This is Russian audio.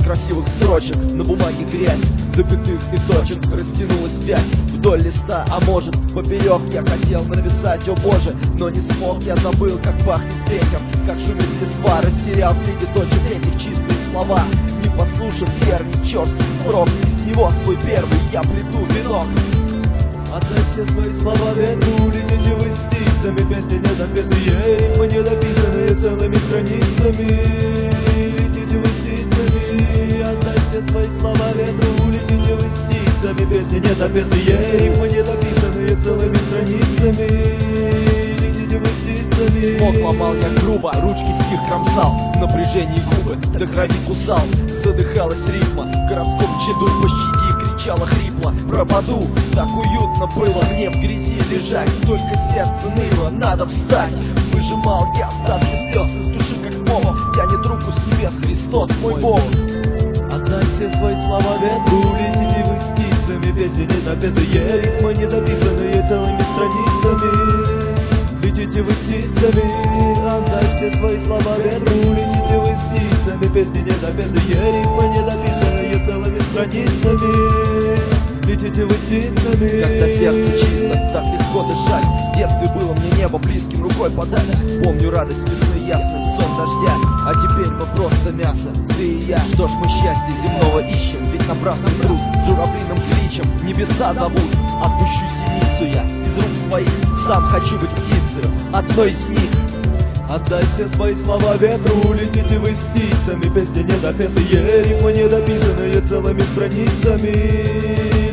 красивых строчек, на бумаге грязь запятых и точек. Растянулась связь вдоль листа, а может поперек. Я хотел написать, о боже, но не смог. Я забыл, как пахнет ветер, как шумит листва. Растерял среди точек этих чистые слова. Не послушав верный черствый строк, из него свой первый я плету венок. Отдай все свои слова ветру, летите вы стихами, песни недопетые, рифмы недописанные целыми страницами. Летите вы стихами, отдай все свои слова ветру, летите вы стихами, песни недопетые, рифмы недописанные целыми страницами. Летите вы стихами. Смог ломал я грубо, ручки стих кромсал, в напряжении губы до крови кусал. Задыхалась рифма, в городском чаду пощади, кричала хрипло, пропаду. Так уютно было мне в грязи лежать, только сердце ныло, надо встать. Выжимал я остатки слез из души, как молот, тянет руку с небес Христос, мой Бог. Отдай все свои слова ветру, летите вы птицами, песни недопетые, рифмы недописанные целыми страницами. Летите вы птицами, отдай все свои слова ветру, летите вы птицами, песни недопетые, рифмы недописанные целыми страницами. Летите вы птицами. Когда сердце чисто, так легко дышать. В детстве было мне небо близким рукой подать. Помню радость весны, ясный сон дождя. А теперь мы просто мясо, ты и я. Что ж мы счастье земного ищем, ведь напрасно труд журавлиным кличем небеса зовут. Отпущу синицу я из рук своих, сам хочу быть птицей, одной из них. Отдай все свои слова ветру, летите вы с птицами, песни недопетые, рифмы недописанные целыми страницами.